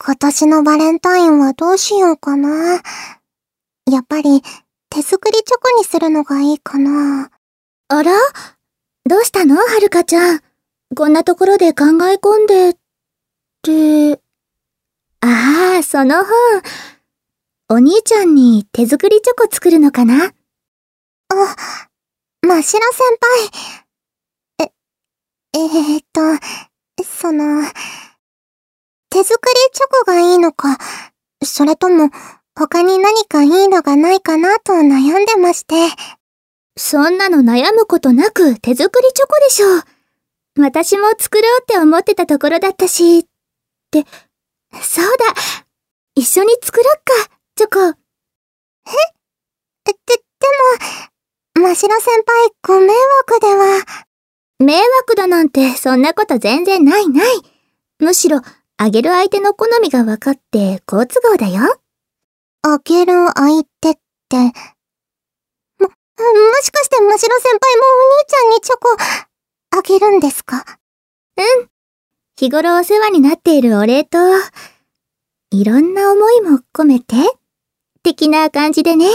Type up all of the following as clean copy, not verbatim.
今年のバレンタインはどうしようかな。やっぱり手作りチョコにするのがいいかな。 あら？どうしたのはるかちゃん。こんなところで考え込んで、ああ、その本。お兄ちゃんに手作りチョコ作るのかな？ 真白先輩。その、手作りチョコがいいのか、それとも他に何かいいのがないかなと悩んでまして。 そんなの悩むことなく手作りチョコでしょう。私も作ろうって思ってたところだったし。そうだ。一緒に作ろっか、チョコ。 でも、真白先輩ご迷惑では。 迷惑だなんてそんなこと全然ない。むしろ、あげる相手の好みが分かって好都合だよ。 あげる相手って、もしかして真白先輩もお兄ちゃんにチョコ、あげるんですか？ うん。日頃お世話になっているお礼と、いろんな思いも込めて、的な感じでね。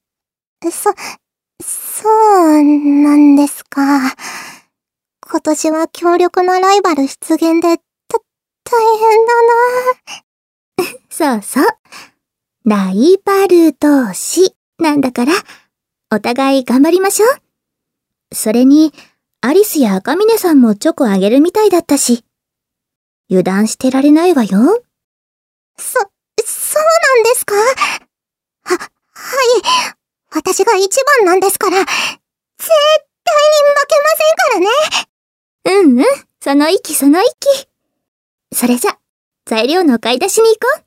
そうなんですか。今年は強力なライバル出現で、大変だな。 そう。ライバル同士なんだから、お互い頑張りましょう。それに、アリスや赤嶺さんもチョコあげるみたいだったし、油断してられないわよ。 そうなんですか？はい。私が一番なんですから、絶対に負けませんからね。 その息。それじゃ、材料の買い出しに行こう。